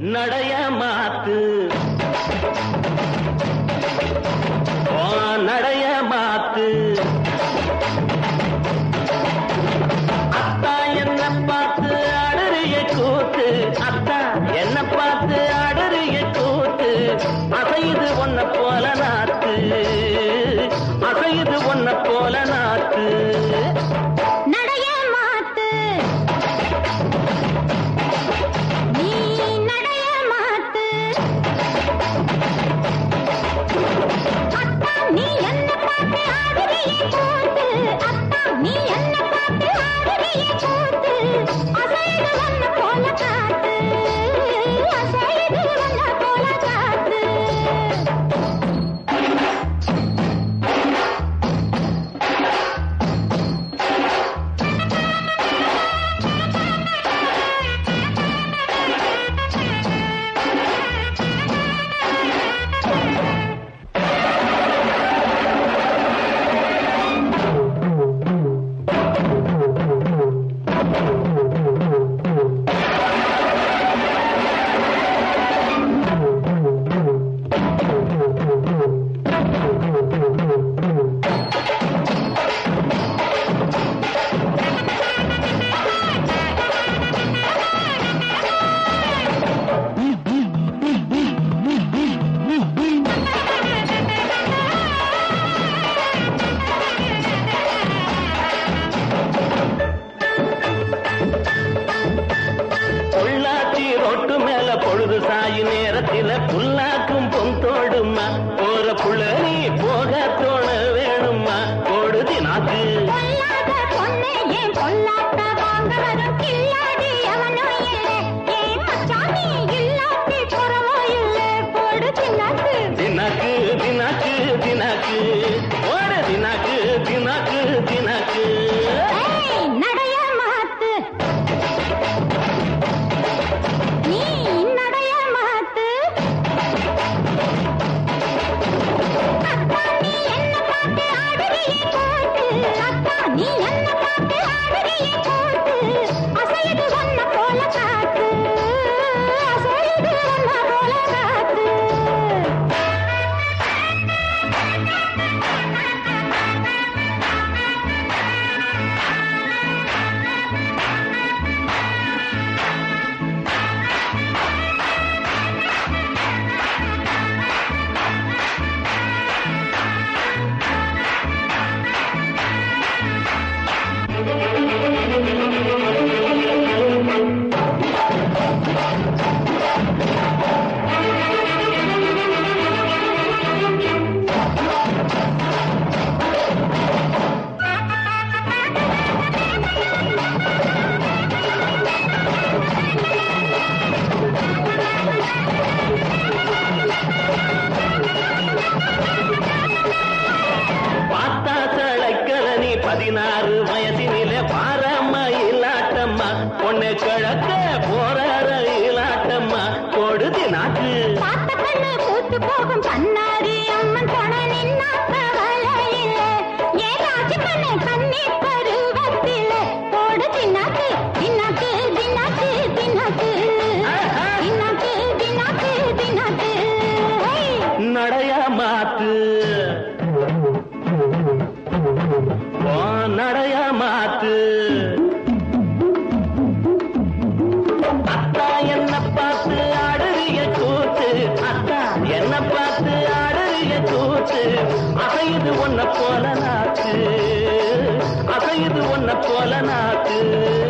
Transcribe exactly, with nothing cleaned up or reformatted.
நடைய மாத்து நடைய மாத்து அத்தா என்ன பார்த்து அடறிய கூத்து அத்தா என்ன பார்த்து அடறிய கூத்து அசைது ஒன்ன போல நாத்து அசைது ஒன்ன போல நாத்து நடைய மாத்து நீ நடைய மாத்து அத்தா நீ என்ன பார்த்து ஆடுறிய கூத்து அத்தா நீ என்ன பார்த்து ஆடுறிய கூத்து அசைது ஒன்ன போல காத்து அசைது ஒன்ன போல காத்து பொழுது சாயி நேரத்தில புல்லாக்கும் பொந்தோடுமா போற புள்ள நீ போக தோண வேணுமா பொழுது நாக்கு தினாக்கு தினாக்கு தினாக்கு ஓட தினாக்கு தினாக்கு தினாக்கு நடைய மாத்து நீ நடைய மாத்து அத்தா நீ என்ன பார்த்து ஆடுறிய கூத்து அத்தா நீ என்ன பார்த்து ஆடுறிய கூத்து அசைது ஒன்ன போல காத்து அசைது ஒன்ன போல காத்து பதினாறு வயதினிலே பாரமயிலாட்டம்மா பொண்ணு கிழக்க போற இலாட்டம்மா கொடுதி நாக்கு கூத்து போகும் பண்ணாரி அம்மன் போன நின்னா கவலையில ஏதாச்சு பண்ண கண்ணி பருவத்தில போடு தின்னாக்கு தின்னாக்கு தின்னாக்கு தின்னாக்கு தின்னாக்கு தின்னாக்கு தின்னாக்கு நடைய மாத்து நடைய மாத்து அத்தா என்ன பார்த்து ஆடுறிய கூத்து அத்தா என்ன பார்த்து ஆடுறிய கூத்து அசைது ஒன்ன போல நாக்கு அசைது ஒன்ன போல நாக்கு